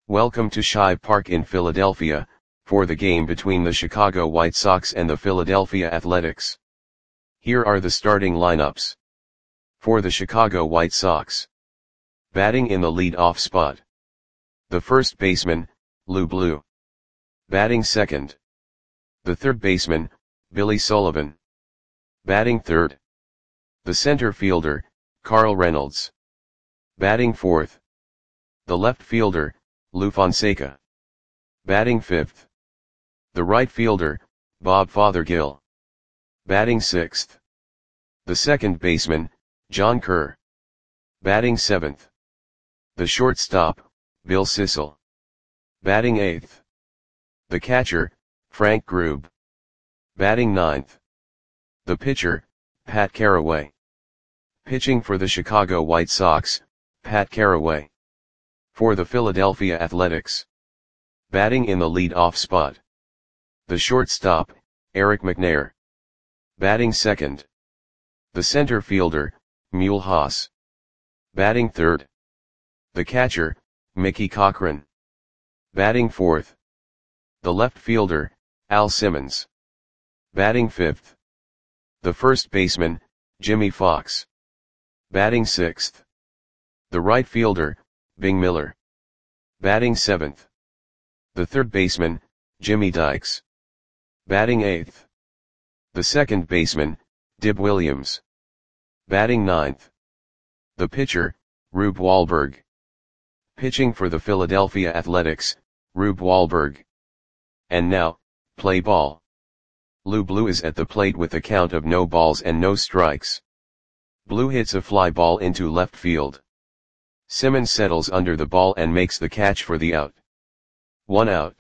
Welcome to Shive Park in Philadelphia, for the game between the Chicago White Sox and the Philadelphia Athletics. Here are the starting lineups. For the Chicago White Sox. Batting in the lead-off spot. The first baseman, Lou Blue. Batting second. The third baseman, Billy Sullivan. Batting third. The center fielder, Carl Reynolds. Batting fourth. The left fielder, Lou Fonseca. Batting fifth. The right fielder, Bob Fothergill. Batting sixth. The second baseman, John Kerr. Batting seventh. The shortstop, Bill Sissel. Batting eighth. The catcher, Frank Grube. Batting ninth. The pitcher, Pat Carraway. Pitching for the Chicago White Sox, Pat Carraway. For the Philadelphia Athletics. Batting in the lead-off spot. The shortstop, Eric McNair. Batting second. The center fielder, Mule Haas. Batting third. The catcher, Mickey Cochrane. Batting fourth. The left fielder, Al Simmons. Batting fifth. The first baseman, Jimmy Fox. Batting sixth. The right fielder, Bing Miller. Batting seventh. The third baseman, Jimmy Dykes. Batting eighth. The second baseman, Dib Williams. Batting ninth. The pitcher, Rube Wahlberg. Pitching for the Philadelphia Athletics, Rube Wahlberg. And now, play ball. Lou Blue is at the plate with a count of no balls and no strikes. Blue hits a fly ball into left field. Simmons settles under the ball and makes the catch for the out. 1 out.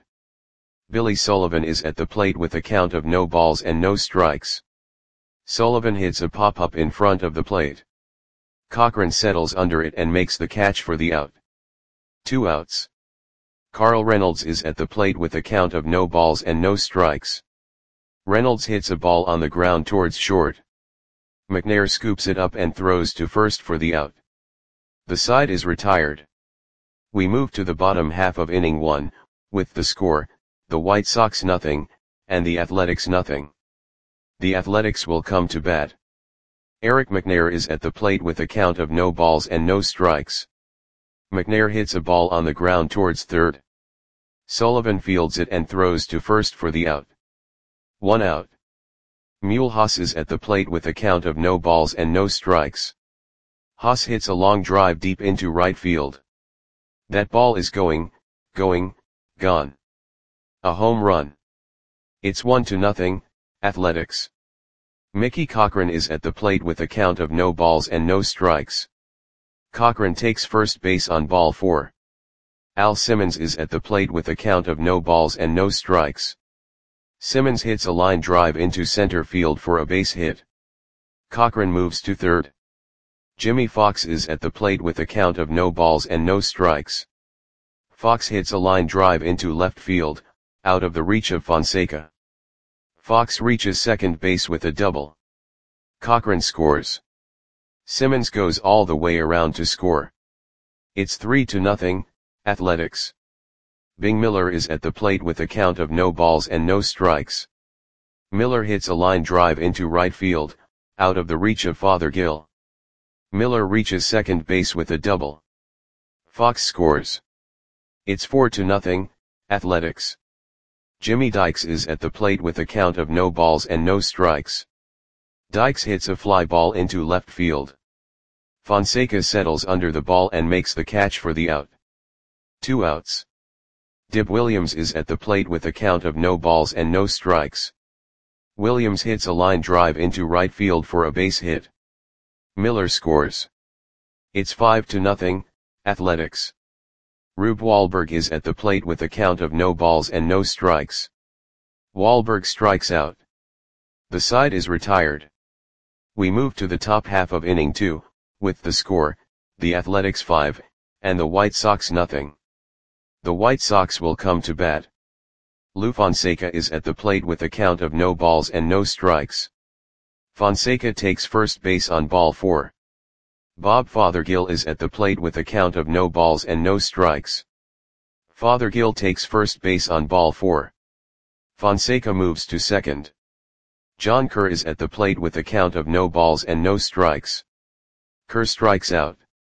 Billy Sullivan is at the plate with a count of no balls and no strikes. Sullivan hits a pop-up in front of the plate. Cochrane settles under it and makes the catch for the out. 2 outs. Carl Reynolds is at the plate with a count of no balls and no strikes. Reynolds hits a ball on the ground towards short. McNair scoops it up and throws to first for the out. The side is retired. We move to the bottom half of inning 1, with the score, the White Sox nothing, and the Athletics nothing. The Athletics will come to bat. Eric McNair is at the plate with a count of no balls and no strikes. McNair hits a ball on the ground towards third. Sullivan fields it and throws to first for the out. 1 out. Mule Haas is at the plate with a count of no balls and no strikes. Haas hits a long drive deep into right field. That ball is gone. A home run. It's 1-0, Athletics. Mickey Cochrane is at the plate with a count of no balls and no strikes. Cochrane takes first base on ball 4. Al Simmons is at the plate with a count of no balls and no strikes. Simmons hits a line drive into center field for a base hit. Cochrane moves to third. Jimmy Fox is at the plate with a count of no balls and no strikes. Fox hits a line drive into left field, out of the reach of Fonseca. Fox reaches second base with a double. Cochrane scores. Simmons goes all the way around to score. It's 3-0, Athletics. Bing Miller is at the plate with a count of no balls and no strikes. Miller hits a line drive into right field, out of the reach of Fothergill. Miller reaches second base with a double. Fox scores. It's 4-0, Athletics. Jimmy Dykes is at the plate with a count of no balls and no strikes. Dykes hits a fly ball into left field. Fonseca settles under the ball and makes the catch for the out. 2 outs. Dib Williams is at the plate with a count of no balls and no strikes. Williams hits a line drive into right field for a base hit. Miller scores. It's 5-0, Athletics. Rube Wahlberg is at the plate with a count of no balls and no strikes. Wahlberg strikes out. The side is retired. We move to the top half of inning 2, with the score, the Athletics 5, and the White Sox nothing. The White Sox will come to bat. Lou Fonseca is at the plate with a count of no balls and no strikes. Fonseca takes first base on ball 4. Bob Fothergill is at the plate with a count of no balls and no strikes. Fothergill takes first base on ball 4. Fonseca moves to second. John Kerr is at the plate with a count of no balls and no strikes. Kerr strikes out.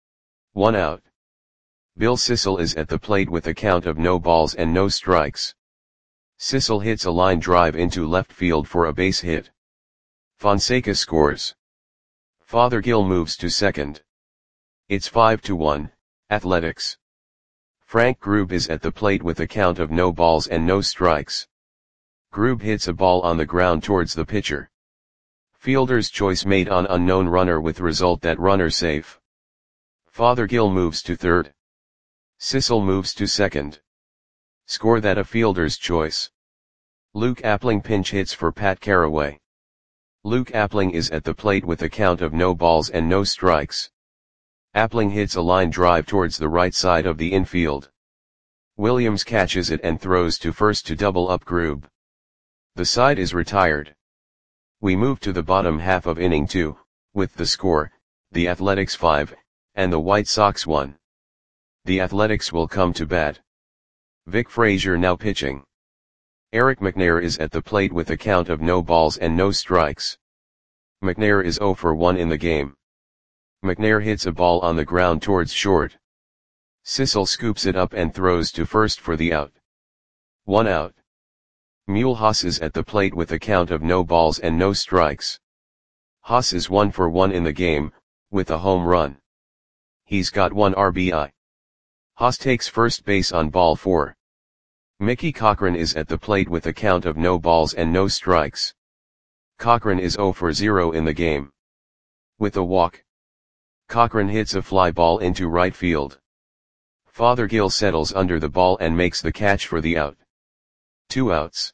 1 out. Bill Sissel is at the plate with a count of no balls and no strikes. Sissel hits a line drive into left field for a base hit. Fonseca scores. Fothergill moves to second. It's 5-1, Athletics. Frank Grube is at the plate with a count of no balls and no strikes. Grube hits a ball on the ground towards the pitcher. Fielder's choice made on unknown runner with result that runner safe. Fothergill moves to third. Sissel moves to second. Score that a fielder's choice. Luke Appling pinch hits for Pat Carraway. Luke Appling is at the plate with a count of no balls and no strikes. Appling hits a line drive towards the right side of the infield. Williams catches it and throws to first to double up Grube. The side is retired. We move to the bottom half of inning 2, with the score, the Athletics 5, and the White Sox 1. The Athletics will come to bat. Vic Frazier now pitching. Eric McNair is at the plate with a count of no balls and no strikes. McNair is 0 for 1 in the game. McNair hits a ball on the ground towards short. Sissel scoops it up and throws to first for the out. 1 out. Mulhouse is at the plate with a count of no balls and no strikes. Haas is 1 for 1 in the game, with a home run. He's got 1 RBI. Haas takes first base on ball 4. Mickey Cochran is at the plate with a count of no balls and no strikes. Cochran is 0 for 0 in the game. With a walk. Cochran hits a fly ball into right field. Fothergill settles under the ball and makes the catch for the out. 2 outs.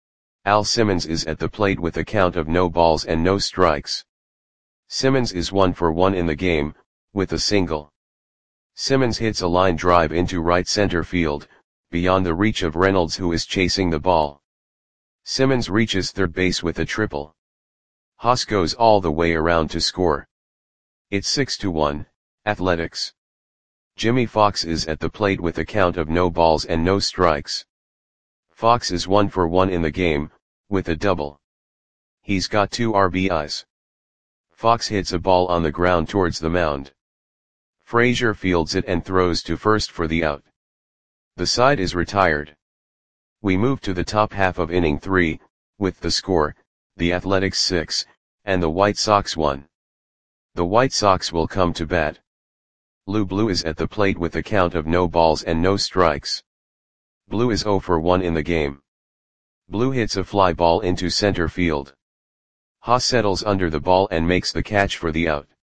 Al Simmons is at the plate with a count of no balls and no strikes. Simmons is 1 for 1 in the game, with a single. Simmons hits a line drive into right center field, beyond the reach of Reynolds who is chasing the ball. Simmons reaches third base with a triple. Haas goes all the way around to score. It's 6-1, Athletics. Jimmy Fox is at the plate with a count of no balls and no strikes. Fox is 1 for 1 in the game, with a double. He's got 2 RBIs. Fox hits a ball on the ground towards the mound. Frazier fields it and throws to first for the out. The side is retired. We move to the top half of inning 3, with the score, the Athletics 6, and the White Sox 1. The White Sox will come to bat. Lou Blue is at the plate with a count of no balls and no strikes. Blue is 0 for 1 in the game. Blue hits a fly ball into center field. Haas settles under the ball and makes the catch for the out.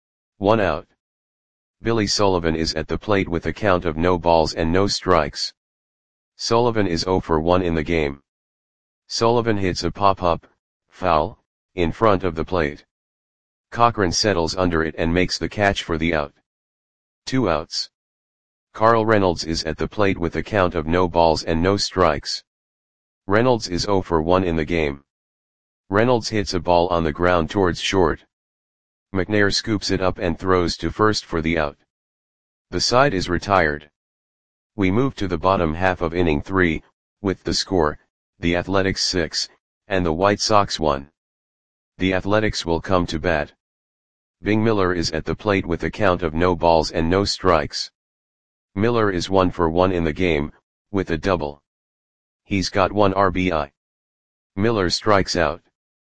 1 out. Billy Sullivan is at the plate with a count of no balls and no strikes. Sullivan is 0 for 1 in the game. Sullivan hits a pop-up, foul, in front of the plate. Cochran settles under it and makes the catch for the out. 2 outs. Carl Reynolds is at the plate with a count of no balls and no strikes. Reynolds is 0 for 1 in the game. Reynolds hits a ball on the ground towards short. McNair scoops it up and throws to first for the out. The side is retired. We move to the bottom half of inning 3, with the score, the Athletics 6, and the White Sox 1. The Athletics will come to bat. Bing Miller is at the plate with a count of no balls and no strikes. Miller is 1 for 1 in the game, with a double. He's got 1 RBI. Miller strikes out.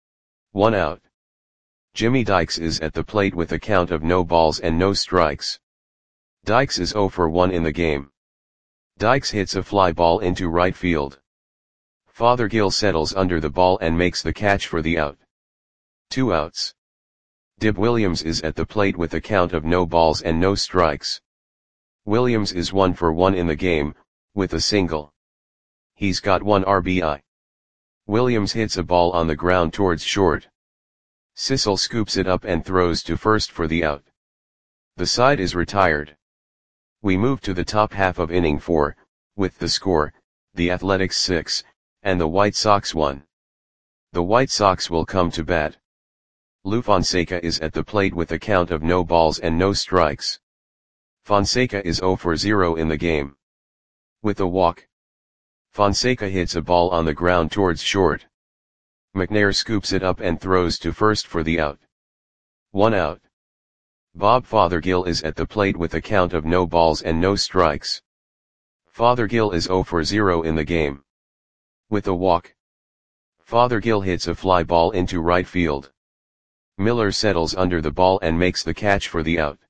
1 out. Jimmy Dykes is at the plate with a count of no balls and no strikes. Dykes is 0 for 1 in the game. Dykes hits a fly ball into right field. Fothergill settles under the ball and makes the catch for the out. 2 outs. Dib Williams is at the plate with a count of no balls and no strikes. Williams is 1 for 1 in the game, with a single. He's got 1 RBI. Williams hits a ball on the ground towards short. Sissel scoops it up and throws to first for the out. The side is retired. We move to the top half of inning 4, with the score, the Athletics 6, and the White Sox 1. The White Sox will come to bat. Lou Fonseca is at the plate with a count of no balls and no strikes. Fonseca is 0 for 0 in the game. With a walk, Fonseca hits a ball on the ground towards short. McNair scoops it up and throws to first for the out. 1 out. Bob Fothergill is at the plate with a count of no balls and no strikes. Fothergill is 0 for 0 in the game. With a walk, Fothergill hits a fly ball into right field. Miller settles under the ball and makes the catch for the out.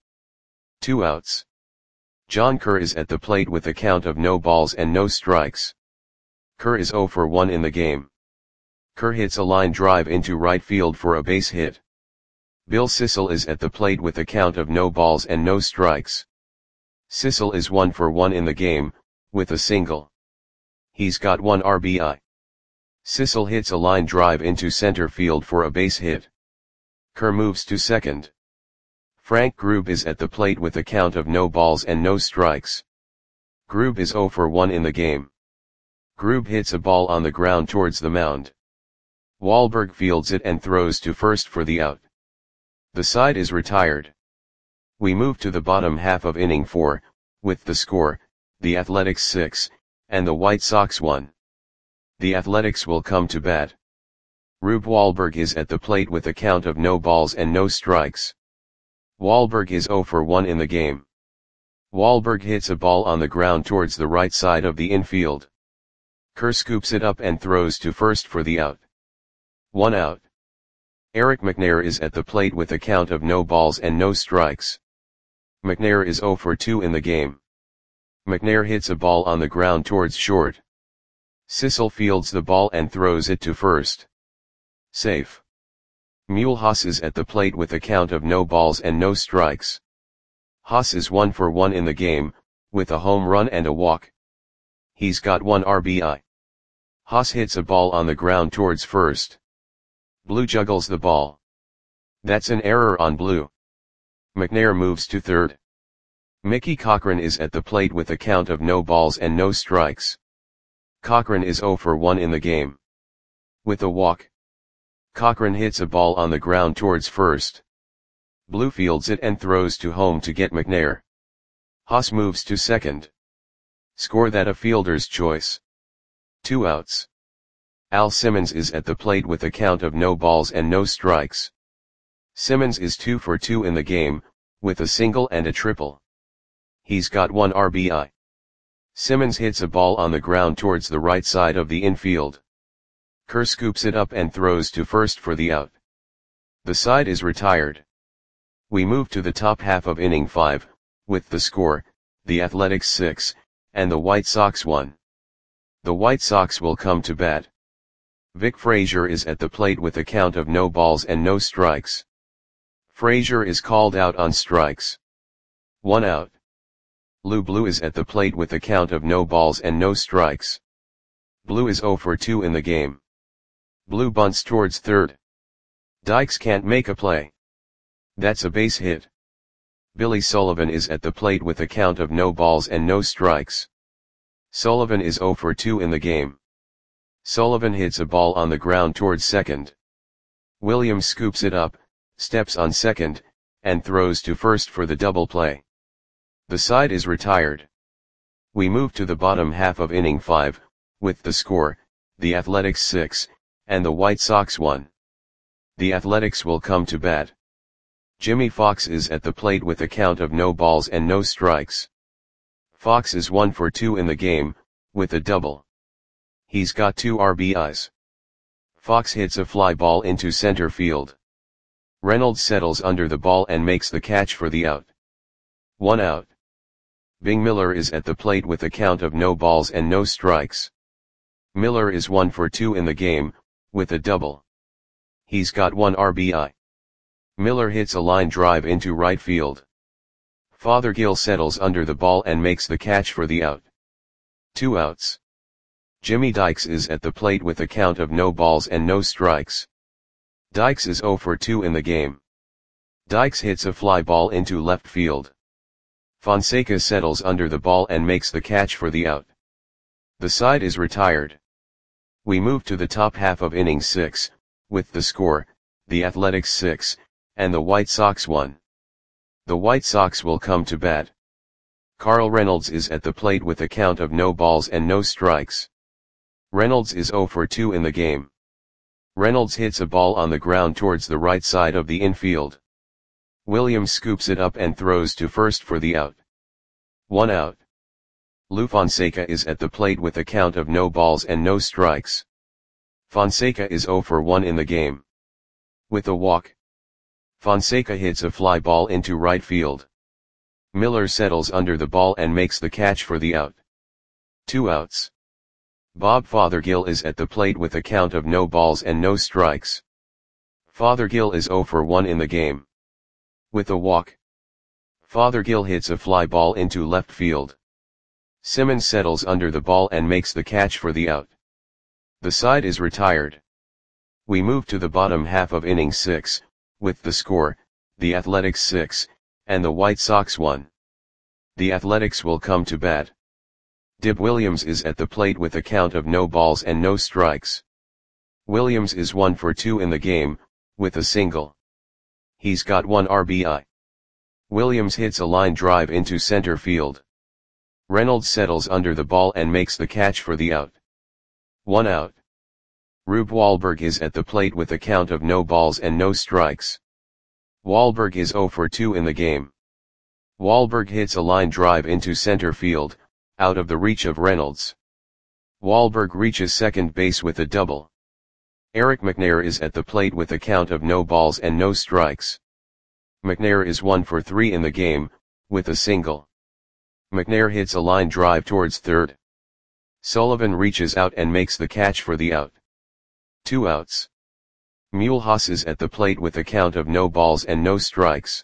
2 outs. John Kerr is at the plate with a count of no balls and no strikes. Kerr is 0 for 1 in the game. Kerr hits a line drive into right field for a base hit. Bill Sissel is at the plate with a count of no balls and no strikes. Sissel is 1 for 1 in the game, with a single. He's got 1 RBI. Sissel hits a line drive into center field for a base hit. Kerr moves to second. Frank Grube is at the plate with a count of no balls and no strikes. Grube is 0 for 1 in the game. Grube hits a ball on the ground towards the mound. Wahlberg fields it and throws to first for the out. The side is retired. We move to the bottom half of inning 4, with the score, the Athletics 6, and the White Sox 1. The Athletics will come to bat. Rube Wahlberg is at the plate with a count of no balls and no strikes. Wahlberg is 0 for 1 in the game. Wahlberg hits a ball on the ground towards the right side of the infield. Kerr scoops it up and throws to first for the out. 1 out. Eric McNair is at the plate with a count of no balls and no strikes. McNair is 0 for 2 in the game. McNair hits a ball on the ground towards short. Sissel fields the ball and throws it to first. Safe. Mule Haas is at the plate with a count of no balls and no strikes. Haas is 1 for 1 in the game, with a home run and a walk. He's got 1 RBI. Haas hits a ball on the ground towards first. Blue juggles the ball. That's an error on Blue. McNair moves to third. Mickey Cochran is at the plate with a count of no balls and no strikes. Cochran is 0 for 1 in the game. With a walk, Cochran hits a ball on the ground towards first. Blue fields it and throws to home to get McNair. Haas moves to second. Score that a fielder's choice. 2 outs. Al Simmons is at the plate with a count of no balls and no strikes. Simmons is 2 for 2 in the game, with a single and a triple. He's got 1 RBI. Simmons hits a ball on the ground towards the right side of the infield. Kerr scoops it up and throws to first for the out. The side is retired. We move to the top half of inning 5, with the score, the Athletics 6, and the White Sox 1. The White Sox will come to bat. Vic Frazier is at the plate with a count of no balls and no strikes. Frazier is called out on strikes. 1 out. Lou Blue is at the plate with a count of no balls and no strikes. Blue is 0 for 2 in the game. Blue bunts towards third. Dykes can't make a play. That's a base hit. Billy Sullivan is at the plate with a count of no balls and no strikes. Sullivan is 0 for 2 in the game. Sullivan hits a ball on the ground towards second. Williams scoops it up, steps on second, and throws to first for the double play. The side is retired. We move to the bottom half of inning 5, with the score, the Athletics 6, and the White Sox 1. The Athletics will come to bat. Jimmy Fox is at the plate with a count of no balls and no strikes. Fox is 1 for 2 in the game, with a double. He's got 2 RBIs. Fox hits a fly ball into center field. Reynolds settles under the ball and makes the catch for the out. 1 out. Bing Miller is at the plate with a count of no balls and no strikes. Miller is 1 for 2 in the game, with a double. He's got 1 RBI. Miller hits a line drive into right field. Fothergill settles under the ball and makes the catch for the out. 2 outs. Jimmy Dykes is at the plate with a count of no balls and no strikes. Dykes is 0 for 2 in the game. Dykes hits a fly ball into left field. Fonseca settles under the ball and makes the catch for the out. The side is retired. We move to the top half of inning 6, with the score, the Athletics 6, and the White Sox 1. The White Sox will come to bat. Carl Reynolds is at the plate with a count of no balls and no strikes. Reynolds is 0 for 2 in the game. Reynolds hits a ball on the ground towards the right side of the infield. Williams scoops it up and throws to first for the out. 1 out. Lou Fonseca is at the plate with a count of no balls and no strikes. Fonseca is 0 for 1 in the game. With a walk, Fonseca hits a fly ball into right field. Miller settles under the ball and makes the catch for the out. 2 outs. Bob Fothergill is at the plate with a count of no balls and no strikes. Fothergill is 0 for 1 in the game. With a walk, Fothergill hits a fly ball into left field. Simmons settles under the ball and makes the catch for the out. The side is retired. We move to the bottom half of inning 6, with the score, the Athletics 6, and the White Sox 1. The Athletics will come to bat. Dib Williams is at the plate with a count of no balls and no strikes. Williams is 1 for 2 in the game, with a single. He's got 1 RBI. Williams hits a line drive into center field. Reynolds settles under the ball and makes the catch for the out. 1 out. Rube Wahlberg is at the plate with a count of no balls and no strikes. Wahlberg is 0 for 2 in the game. Wahlberg hits a line drive into center field, out of the reach of Reynolds. Wahlberg reaches second base with a double. Eric McNair is at the plate with a count of no balls and no strikes. McNair is 1 for 3 in the game, with a single. McNair hits a line drive towards third. Sullivan reaches out and makes the catch for the out. 2 outs. Mule Haas is at the plate with a count of no balls and no strikes.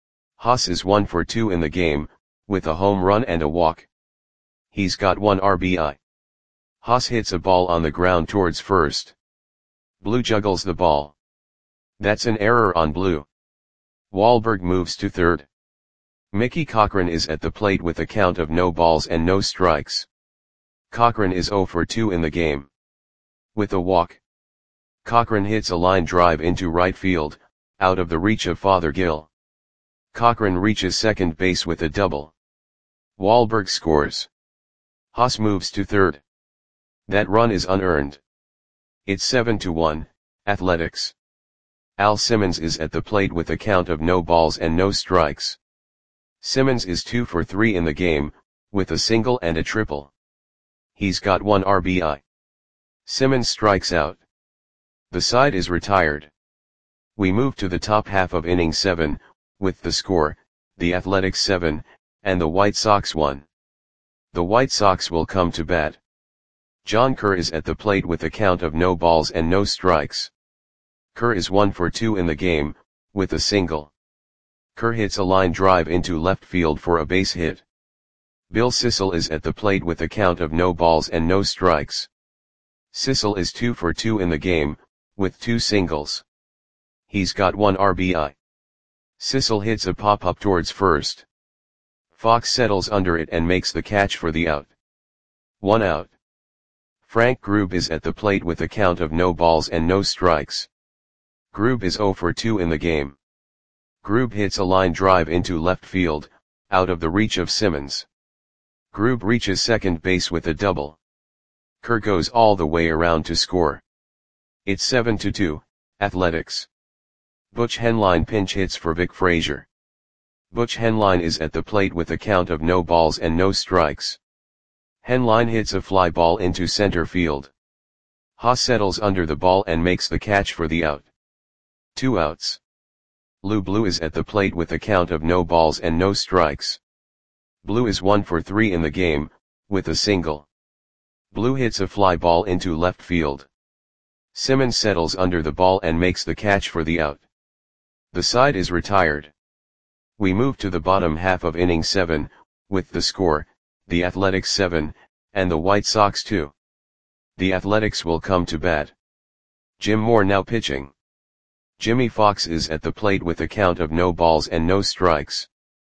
Haas is 1 for 2 in the game, with a home run and a walk. He's got 1 RBI. Haas hits a ball on the ground towards first. Blue juggles the ball. That's an error on Blue. Wahlberg moves to third. Mickey Cochran is at the plate with a count of no balls and no strikes. Cochran is 0 for 2 in the game. With a walk, Cochran hits a line drive into right field, out of the reach of Fothergill. Cochran reaches second base with a double. Wahlberg scores. Haas moves to third. That run is unearned. It's 7-1, Athletics. Al Simmons is at the plate with a count of no balls and no strikes. Simmons is 2 for 3 in the game, with a single and a triple. He's got 1 RBI. Simmons strikes out. The side is retired. We move to the top half of inning 7, with the score, the Athletics 7, and the White Sox 1. The White Sox will come to bat. John Kerr is at the plate with a count of no balls and no strikes. Kerr is 1 for 2 in the game, with a single. Kerr hits a line drive into left field for a base hit. Bill Sissel is at the plate with a count of no balls and no strikes. Sissel is 2 for 2 in the game, with 2 singles. He's got 1 RBI. Sissel hits a pop-up towards first. Fox settles under it and makes the catch for the out. 1 out. Frank Grube is at the plate with a count of no balls and no strikes. Grube is 0 for 2 in the game. Grube hits a line drive into left field, out of the reach of Simmons. Grube reaches second base with a double. Kerr goes all the way around to score. It's 7-2, Athletics. Butch Henline pinch hits for Vic Frazier. Butch Henline is at the plate with a count of no balls and no strikes. Henline hits a fly ball into center field. Haas settles under the ball and makes the catch for the out. 2 outs. Lou Blue is at the plate with a count of no balls and no strikes. Blue is 1 for 3 in the game, with a single. Blue hits a fly ball into left field. Simmons settles under the ball and makes the catch for the out. The side is retired. We move to the bottom half of inning 7, with the score, the Athletics 7, and the White Sox 2. The Athletics will come to bat. Jim Moore now pitching. Jimmy Fox is at the plate with a count of no balls and no strikes.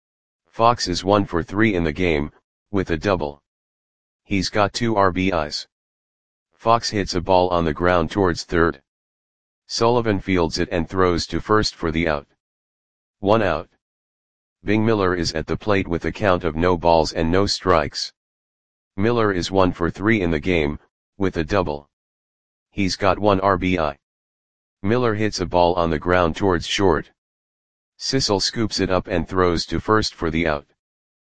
Fox is 1 for 3 in the game, with a double. He's got 2 RBIs. Fox hits a ball on the ground towards third. Sullivan fields it and throws to first for the out. 1 out. Bing Miller is at the plate with a count of no balls and no strikes. Miller is 1 for 3 in the game, with a double. He's got 1 RBI. Miller hits a ball on the ground towards short. Sissel scoops it up and throws to first for the out.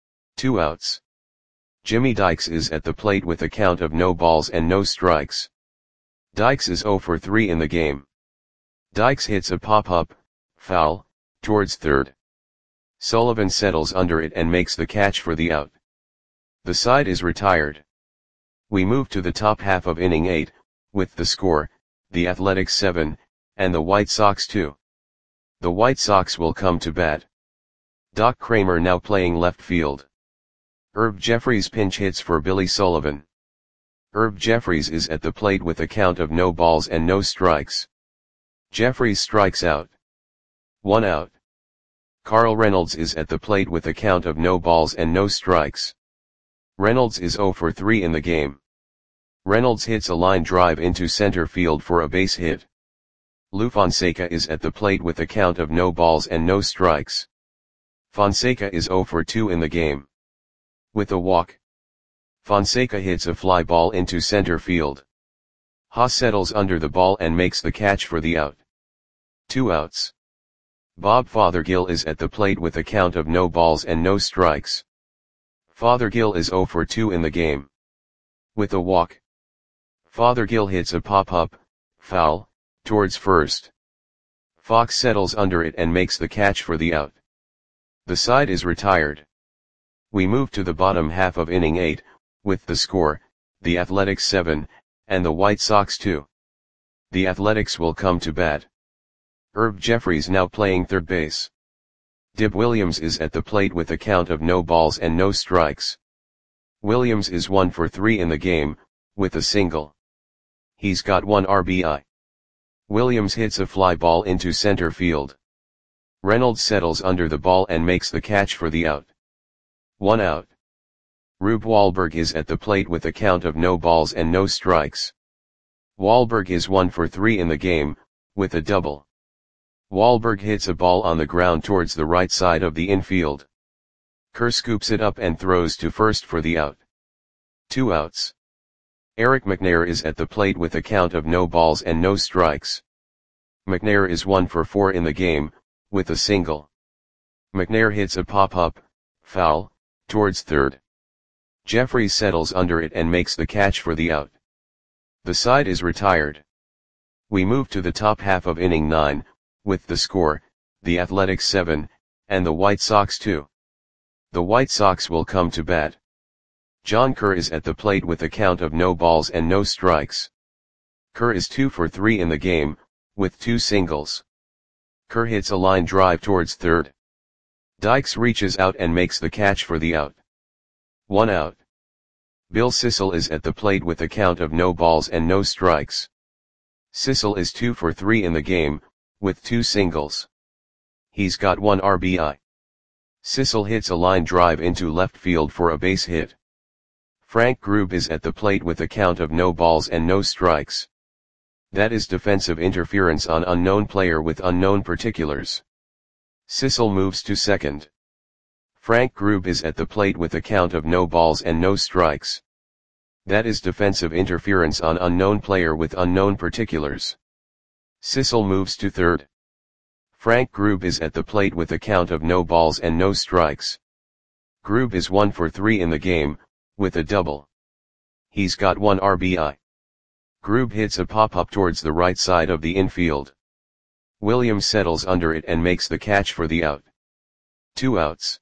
2 outs. Jimmy Dykes is at the plate with a count of no balls and no strikes. Dykes is 0 for 3 in the game. Dykes hits a pop-up, foul, towards third. Sullivan settles under it and makes the catch for the out. The side is retired. We move to the top half of inning 8, with the score, the Athletics 7, and the White Sox 2. The White Sox will come to bat. Doc Kramer now playing left field. Herb Jeffries pinch hits for Billy Sullivan. Herb Jeffries is at the plate with a count of no balls and no strikes. Jeffries strikes out. 1 out. Carl Reynolds is at the plate with a count of no balls and no strikes. Reynolds is 0 for 3 in the game. Reynolds hits a line drive into center field for a base hit. Lou Fonseca is at the plate with a count of no balls and no strikes. Fonseca is 0 for 2 in the game. With a walk. Fonseca hits a fly ball into center field. Haas settles under the ball and makes the catch for the out. 2 outs. Bob Fothergill is at the plate with a count of no balls and no strikes. Fothergill is 0 for 2 in the game. With a walk. Fothergill hits a pop-up, foul, towards first. Fox settles under it and makes the catch for the out. The side is retired. We move to the bottom half of inning 8, with the score, the Athletics 7, and the White Sox 2. The Athletics will come to bat. Herb Jeffries now playing third base. Dib Williams is at the plate with a count of no balls and no strikes. Williams is 1 for 3 in the game, with a single. He's got 1 RBI. Williams hits a fly ball into center field. Reynolds settles under the ball and makes the catch for the out. 1 out. Rube Wahlberg is at the plate with a count of no balls and no strikes. Wahlberg is 1 for 3 in the game, with a double. Wahlberg hits a ball on the ground towards the right side of the infield. Kerr scoops it up and throws to first for the out. 2 outs. Eric McNair is at the plate with a count of no balls and no strikes. McNair is 1 for 4 in the game, with a single. McNair hits a pop-up, foul, towards third. Jeffries settles under it and makes the catch for the out. The side is retired. We move to the top half of inning 9, with the score, the Athletics 7, and the White Sox 2. The White Sox will come to bat. John Kerr is at the plate with a count of no balls and no strikes. Kerr is 2 for 3 in the game, with 2 singles. Kerr hits a line drive towards third. Dykes reaches out and makes the catch for the out. 1 out. Bill Sissel is at the plate with a count of no balls and no strikes. Sissel is 2 for 3 in the game, with 2 singles. He's got 1 RBI. Sissel hits a line drive into left field for a base hit. Frank Grube is at the plate with a count of no balls and no strikes. That is defensive interference on unknown player with unknown particulars. Sissel moves to second. Frank Grube is at the plate with a count of no balls and no strikes. That is defensive interference on unknown player with unknown particulars. Sissel moves to third. Frank Grube is at the plate with a count of no balls and no strikes. Grube is 1 for 3 in the game, with a double. He's got 1 RBI. Grube hits a pop-up towards the right side of the infield. Williams settles under it and makes the catch for the out. 2 outs.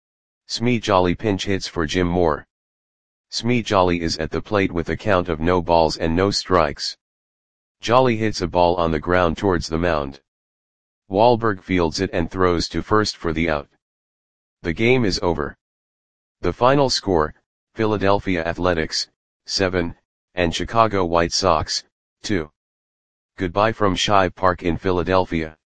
Smee Jolly pinch hits for Jim Moore. Smee Jolly is at the plate with a count of no balls and no strikes. Jolly hits a ball on the ground towards the mound. Wahlberg fields it and throws to first for the out. The game is over. The final score, Philadelphia Athletics, 7, and Chicago White Sox, 2. Goodbye from Shive Park in Philadelphia.